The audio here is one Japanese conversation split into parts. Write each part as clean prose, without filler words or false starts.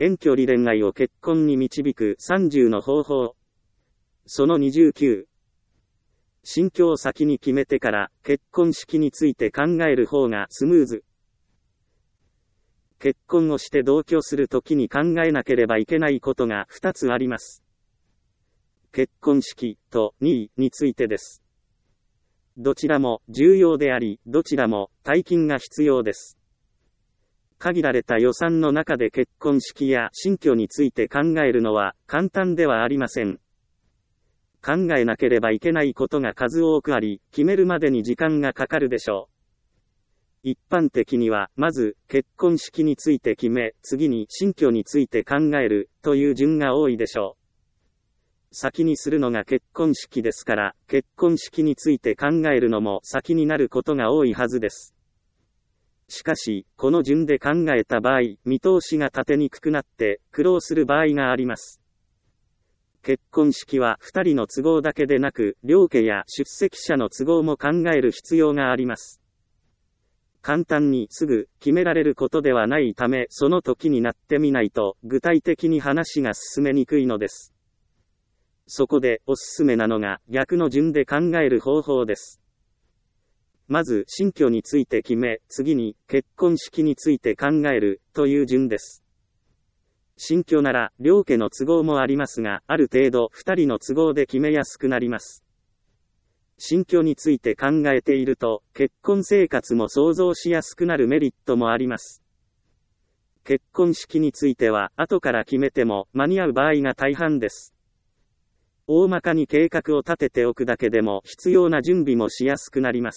遠距離恋愛を結婚に導く30の方法。その29。心境を先に決めてから結婚式について考える方がスムーズ。結婚をして同居するときに考えなければいけないことが2つあります。結婚式と任意についてです。どちらも重要であり、どちらも大金が必要です。限られた予算の中で結婚式や新居について考えるのは簡単ではありません。考えなければいけないことが数多くあり、決めるまでに時間がかかるでしょう。一般的には、まず結婚式について決め、次に新居について考えるという順が多いでしょう。先にするのが結婚式ですから、結婚式について考えるのも先になることが多いはずです。しかし、この順で考えた場合、見通しが立てにくくなって苦労する場合があります。結婚式は2人の都合だけでなく、両家や出席者の都合も考える必要があります。簡単にすぐ決められることではないため、その時になってみないと具体的に話が進めにくいのです。そこでおすすめなのが逆の順で考える方法です。まず新居について決め、次に結婚式について考えるという順です。新居なら両家の都合もありますが、ある程度2人の都合で決めやすくなります。新居について考えていると、結婚生活も想像しやすくなるメリットもあります。結婚式については後から決めても間に合う場合が大半です。大まかに計画を立てておくだけでも必要な準備もしやすくなります。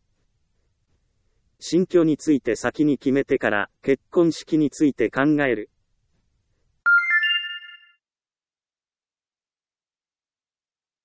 新居について先に決めてから結婚式について考える。